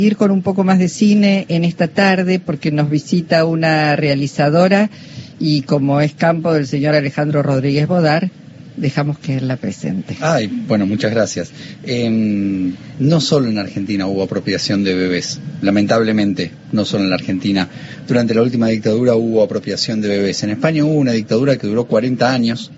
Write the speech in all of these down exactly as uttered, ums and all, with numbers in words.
Ir con un poco más de cine en esta tarde porque nos visita una realizadora y como es campo del señor Alejandro Rodríguez Bodar, dejamos que él la presente. Ay, bueno, muchas gracias. Eh, no solo en Argentina hubo apropiación de bebés, lamentablemente, no solo en la Argentina. Durante la última dictadura hubo apropiación de bebés. En España hubo una dictadura que duró cuarenta años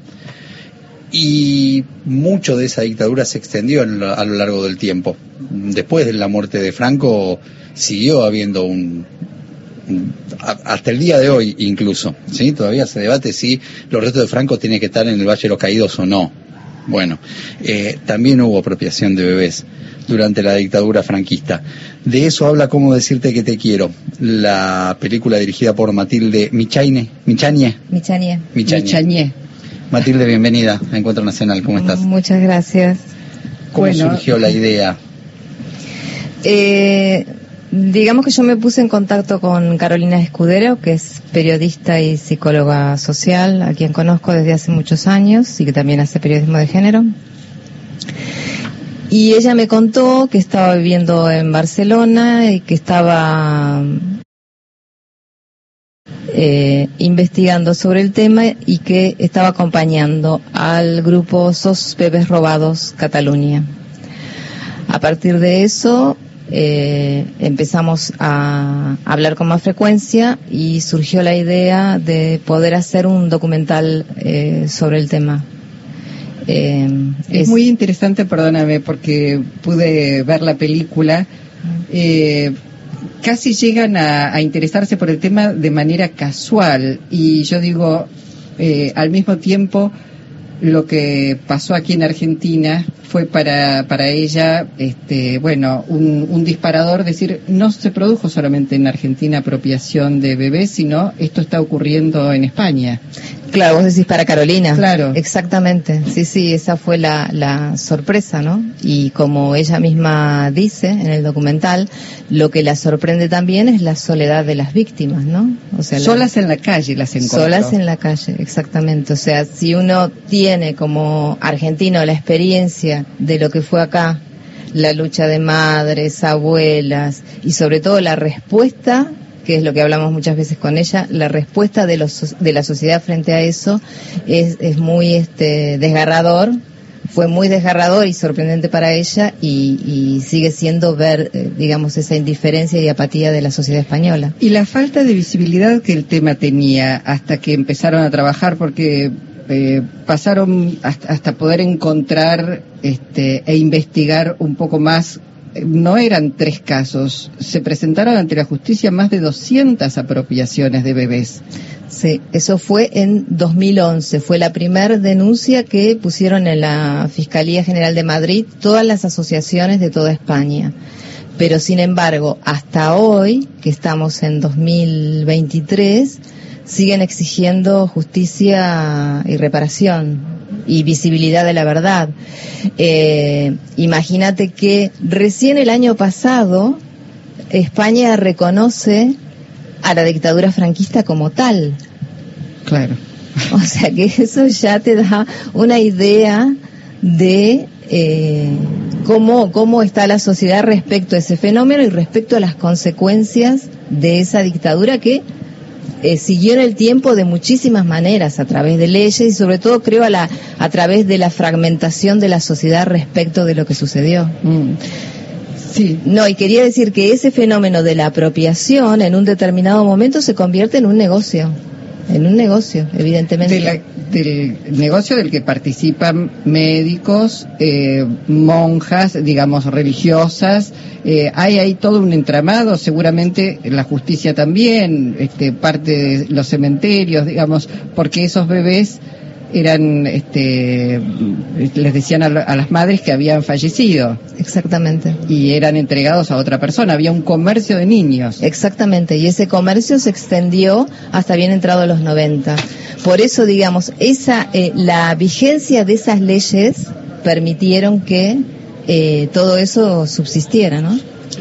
y mucho de esa dictadura se extendió en lo, a lo largo del tiempo. Después de la muerte de Franco siguió habiendo un, un a, hasta el día de hoy incluso, ¿sí? Todavía se debate si los restos de Franco tienen que estar en el Valle de los Caídos o no. Bueno, eh, también hubo apropiación de bebés durante la dictadura franquista. De eso habla Cómo decirte que te quiero, la película dirigida por Matilde Michaine, Michañe. Michañe. Michañe. Michañe. Matilde, bienvenida a Encuentro Nacional, ¿cómo estás? Muchas gracias. ¿Cómo bueno, surgió la idea? Eh, digamos que yo me puse en contacto con Carolina Escudero, que es periodista y psicóloga social, a quien conozco desde hace muchos años y que también hace periodismo de género. Y ella me contó que estaba viviendo en Barcelona y que estaba Eh, investigando sobre el tema y que estaba acompañando al grupo Sos Bebés Robados Cataluña. A partir de eso eh, empezamos a hablar con más frecuencia y surgió la idea de poder hacer un documental eh, sobre el tema. Eh, es, es muy interesante, perdóname, porque pude ver la película. Eh, casi llegan a, a interesarse por el tema de manera casual y yo digo, eh, al mismo tiempo lo que pasó aquí en Argentina fue para para ella, este, bueno, un, un disparador, decir, no se produjo solamente en Argentina apropiación de bebés, sino esto está ocurriendo en España. Claro, vos decís para Carolina. Claro. Exactamente. Sí, sí, esa fue la, la sorpresa, ¿no? Y como ella misma dice en el documental, lo que la sorprende también es la soledad de las víctimas, ¿no? O sea, solas la, en la calle las encontró. Solas en la calle, exactamente. O sea, si uno tiene como argentino la experiencia de lo que fue acá, la lucha de madres, abuelas y sobre todo la respuesta, que es lo que hablamos muchas veces con ella, la respuesta de los de la sociedad frente a eso es, es muy este desgarrador, fue muy desgarrador y sorprendente para ella y, y sigue siendo ver, eh, digamos, esa indiferencia y apatía de la sociedad española. Y la falta de visibilidad que el tema tenía hasta que empezaron a trabajar, porque eh, pasaron hasta, hasta poder encontrar este e investigar un poco más. No eran tres casos, se presentaron ante la justicia más de doscientas apropiaciones de bebés. Sí, eso fue en dos mil once, fue la primera denuncia que pusieron en la Fiscalía General de Madrid todas las asociaciones de toda España. Pero sin embargo, hasta hoy, que estamos en dos mil veintitrés, siguen exigiendo justicia y reparación y visibilidad de la verdad. Eh, imagínate que recién el año pasado España reconoce a la dictadura franquista como tal. Claro. O sea que eso ya te da una idea de eh, cómo, cómo está la sociedad respecto a ese fenómeno y respecto a las consecuencias de esa dictadura que Eh, siguió en el tiempo de muchísimas maneras, a través de leyes y sobre todo creo a la a través de la fragmentación de la sociedad respecto de lo que sucedió. Mm. Sí. No, y quería decir que ese fenómeno de la apropiación en un determinado momento se convierte en un negocio, en un negocio, evidentemente. De la, del negocio del que participan médicos, eh, monjas, digamos, religiosas. Eh, hay ahí todo un entramado, seguramente la justicia también, este, parte de los cementerios, digamos, porque esos bebés eran, este, les decían a, a las madres que habían fallecido. Exactamente. Y eran entregados a otra persona, había un comercio de niños. Exactamente, y ese comercio se extendió hasta bien entrado los noventa. Por eso, digamos, esa eh, la vigencia de esas leyes permitieron que eh, todo eso subsistiera, ¿no?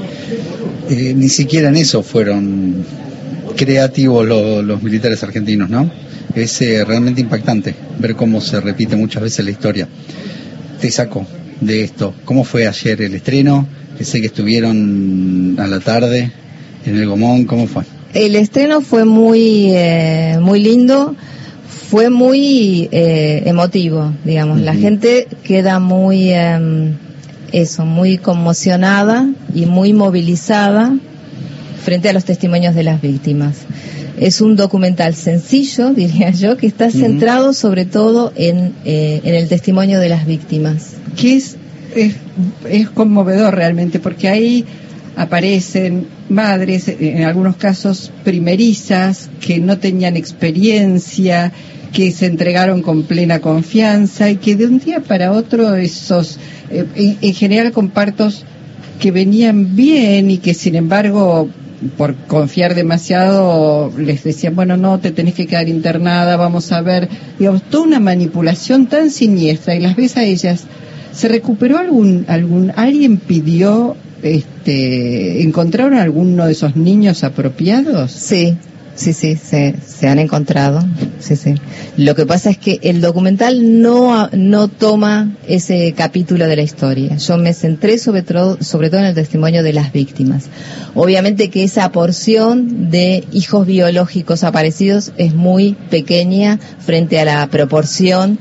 Eh, ni siquiera en eso fueron creativos lo, los militares argentinos, ¿no? Es eh, realmente impactante ver cómo se repite muchas veces la historia. Te saco de esto. ¿Cómo fue ayer el estreno? Que sé que estuvieron a la tarde en el Gomón, ¿cómo fue? El estreno fue muy eh, muy lindo, fue muy eh, emotivo, digamos. Uh-huh. La gente queda muy, eh, eso, muy conmocionada y muy movilizada frente a los testimonios de las víctimas. Es un documental sencillo, diría yo, que está centrado uh-huh. sobre todo en, eh, en el testimonio de las víctimas. Que es, es, es conmovedor realmente, porque ahí aparecen madres, en algunos casos primerizas, que no tenían experiencia, que se entregaron con plena confianza y que de un día para otro esos, eh, en, en general con partos que venían bien y que sin embargo por confiar demasiado les decían, bueno, no, te tenés que quedar internada, vamos a ver, digamos, toda una manipulación tan siniestra, y las ves a ellas. ¿Se recuperó algún, algún, alguien pidió, este, encontraron alguno de esos niños apropiados? Sí, sí, sí, se, se han encontrado, sí, sí. Lo que pasa es que el documental no, no toma ese capítulo de la historia. Yo me centré sobre todo, sobre todo en el testimonio de las víctimas. Obviamente que esa porción de hijos biológicos aparecidos es muy pequeña frente a la proporción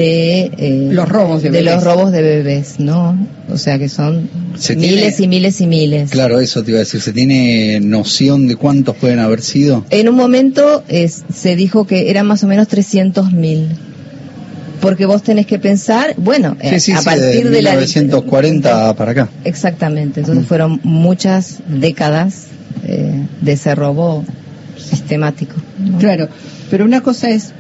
de eh, los robos de, de bebés. los robos de bebés, ¿no? O sea que son se miles tiene, y miles y miles. Claro, eso te iba a decir. ¿Se tiene noción de cuántos pueden haber sido? En un momento es, se dijo que eran más o menos trescientos mil. Porque vos tenés que pensar, bueno, sí, sí, a sí, partir de, de mil novecientos cuarenta la... para acá. Exactamente, entonces fueron muchas décadas eh, de ese robo sistemático, ¿no? Claro, pero una cosa es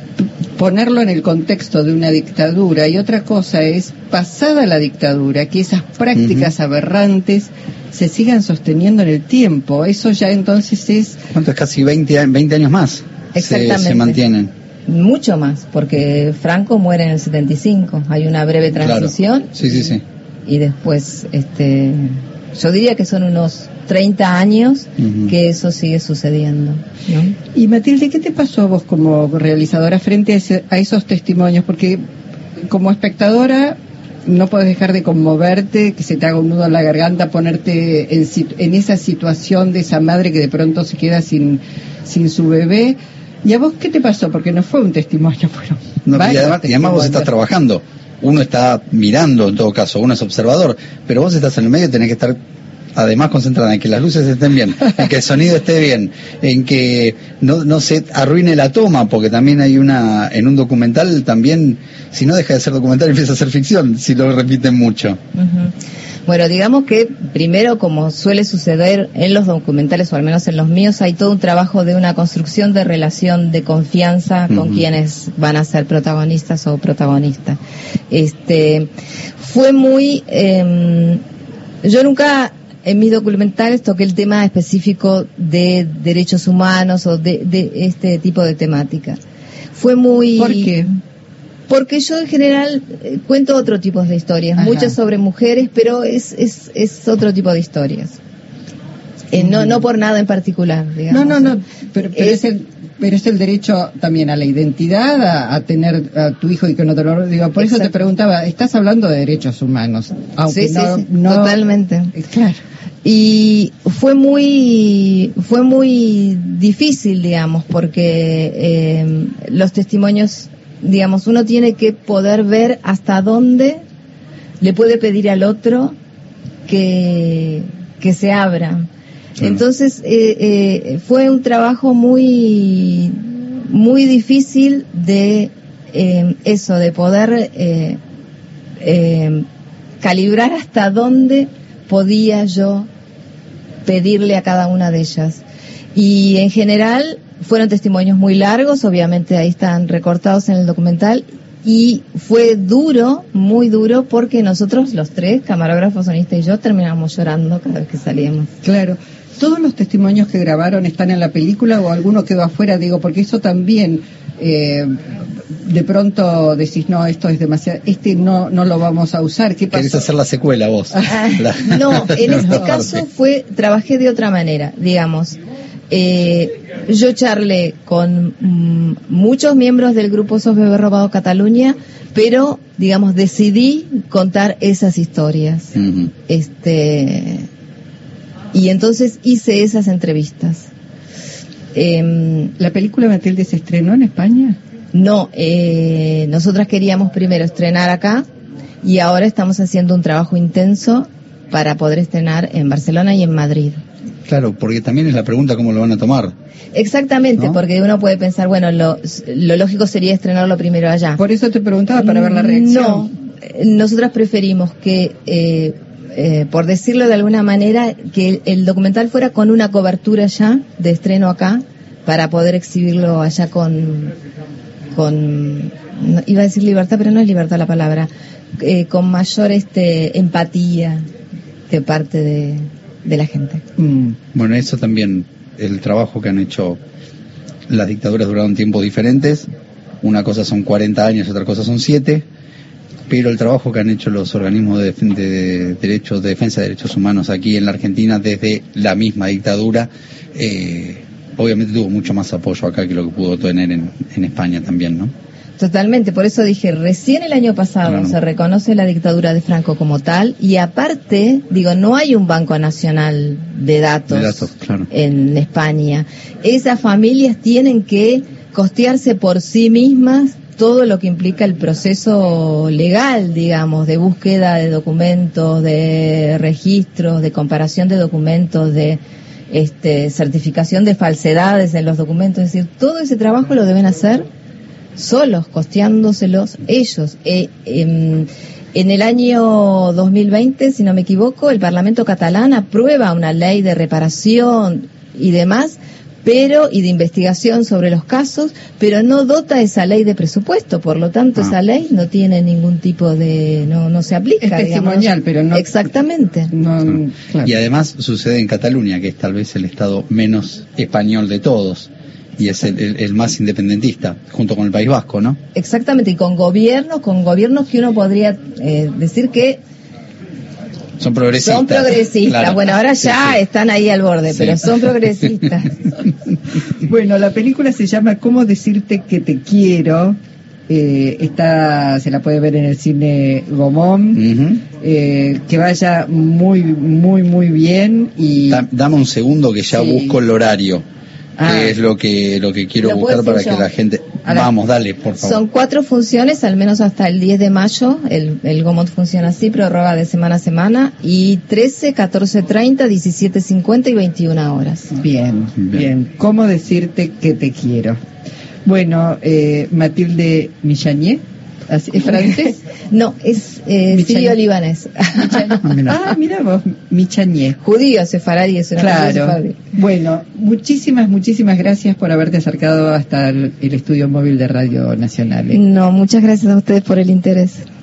ponerlo en el contexto de una dictadura y otra cosa es, pasada la dictadura, que esas prácticas uh-huh. aberrantes se sigan sosteniendo en el tiempo. Eso ya entonces es... ¿Cuánto es? Casi veinte, veinte años más. Exactamente. Se, se mantienen. Mucho más, porque Franco muere en el setenta y cinco. Hay una breve transición. Claro. Sí, sí, sí. Y después, este, yo diría que son unos treinta años uh-huh. que eso sigue sucediendo, ¿no? Y Matilde, ¿qué te pasó a vos como realizadora frente a, ese, a esos testimonios? Porque como espectadora no podés dejar de conmoverte, que se te haga un nudo en la garganta, ponerte en, en esa situación de esa madre que de pronto se queda sin, sin su bebé. ¿Y a vos qué te pasó? Porque no fue un testimonio, fueron no, y además, y además vos estás trabajando, uno está mirando en todo caso, uno es observador, pero vos estás en el medio y tenés que estar además concentrada en que las luces estén bien, en que el sonido esté bien, en que no, no se arruine la toma, porque también hay una, en un documental también, si no deja de ser documental empieza a ser ficción, si lo repiten mucho. Uh-huh. Bueno, digamos que primero, como suele suceder en los documentales, o al menos en los míos, hay todo un trabajo de una construcción de relación de confianza con uh-huh. quienes van a ser protagonistas o protagonistas. Este, fue muy, eh, yo nunca en mis documentales toqué el tema específico de derechos humanos o de, de este tipo de temática. Fue muy... ¿Por qué? Porque yo en general eh, cuento otro tipo de historias, Ajá. muchas sobre mujeres, pero es es es otro tipo de historias. Eh, no no por nada en particular, digamos. No, no, no, pero, pero es, es el pero es el derecho también a la identidad, a, a tener a tu hijo y que no te lo diga. Por Exacto. eso te preguntaba, estás hablando de derechos humanos, aunque sí, no, sí, sí, no totalmente. Claro. Y fue muy fue muy difícil, digamos, porque eh, los testimonios, digamos, uno tiene que poder ver hasta dónde le puede pedir al otro que, que se abra. Sí. Entonces, eh, eh, fue un trabajo muy, muy difícil de eh, eso, de poder eh, eh, calibrar hasta dónde podía yo pedirle a cada una de ellas. Y en general fueron testimonios muy largos, obviamente ahí están recortados en el documental, y fue duro, muy duro, porque nosotros los tres, camarógrafo, sonista y yo, terminamos llorando cada vez que salíamos. Claro. ¿Todos los testimonios que grabaron están en la película o alguno quedó afuera? Digo, porque eso también, eh, de pronto decís, no, esto es demasiado, este no no lo vamos a usar. ¿Qué pasó? ¿Querés hacer la secuela vos? Ah, la... No, en este caso fue, trabajé de otra manera, digamos. Eh, yo charlé con mm, muchos miembros del grupo Sos Bebé Robado Cataluña, pero, digamos, decidí contar esas historias. Uh-huh. Este, y entonces hice esas entrevistas. Eh, ¿La película, Matilde, se estrenó en España? No, eh, nosotras queríamos primero estrenar acá y ahora estamos haciendo un trabajo intenso para poder estrenar en Barcelona y en Madrid. Claro, porque también es la pregunta cómo lo van a tomar. Exactamente, ¿no? Porque uno puede pensar, bueno, lo, lo lógico sería estrenarlo primero allá. Por eso te preguntaba, para ver la reacción. No, nosotras preferimos que, eh, eh, por decirlo de alguna manera, que el, el documental fuera con una cobertura ya de estreno acá, para poder exhibirlo allá con, con no, iba a decir libertad, pero no es libertad la palabra, eh, con mayor este empatía de parte de, de la gente. Mm. Bueno, eso también, el trabajo que han hecho las dictaduras duraron tiempos diferentes, una cosa son cuarenta años, otra cosa son siete, pero el trabajo que han hecho los organismos de, de, de derechos, de defensa de derechos humanos aquí en la Argentina desde la misma dictadura, eh, obviamente tuvo mucho más apoyo acá que lo que pudo tener en, en España también, ¿no? Totalmente, por eso dije, recién el año pasado claro. se reconoce la dictadura de Franco como tal, y aparte, digo, no hay un Banco Nacional de Datos, de datos claro. en España. Esas familias tienen que costearse por sí mismas todo lo que implica el proceso legal, digamos, de búsqueda de documentos, de registros, de comparación de documentos, de este, certificación de falsedades en los documentos. Es decir, todo ese trabajo lo deben hacer solos, costeándoselos ellos. Eh, eh, en el año dos mil veinte, si no me equivoco, el Parlamento catalán aprueba una ley de reparación y demás, pero y de investigación sobre los casos, pero no dota esa ley de presupuesto, por lo tanto ah. esa ley no tiene ningún tipo de, no no se aplica. Es testimonial, digamos. Pero no. Exactamente. No, claro. Y además sucede en Cataluña, que es tal vez el estado menos español de todos. Y es el, el, el más independentista, junto con el País Vasco, ¿no? Exactamente, y con gobiernos, con gobiernos que uno podría eh, decir que son progresistas. Son progresistas, claro. Bueno, ahora ya sí, sí. están ahí al borde, sí. pero son progresistas. Bueno, la película se llama ¿Cómo decirte que te quiero? Eh, esta se la puede ver en el cine Gomón. Uh-huh. eh, que vaya muy, muy, muy bien. Y da, dame un segundo que ya sí. busco el horario. Ah, que es lo que lo que quiero lo buscar para yo. que la gente... Ahora, vamos, dale, por favor. Son cuatro funciones, al menos hasta el diez de mayo, el, el Gomont funciona así, prórroga de semana a semana, y trece, catorce treinta, diecisiete cincuenta y veintiuna horas. Bien, bien, bien. ¿Cómo decirte que te quiero? Bueno, eh, Matilde Michanier, ¿es francés? No, es eh, sirio-libanés. Ah, mira vos, Michanier. Judío, sefaradí, es una Claro. Bueno, muchísimas, muchísimas gracias por haberte acercado hasta el, el estudio móvil de Radio Nacional. ¿eh? No, muchas gracias a ustedes por el interés.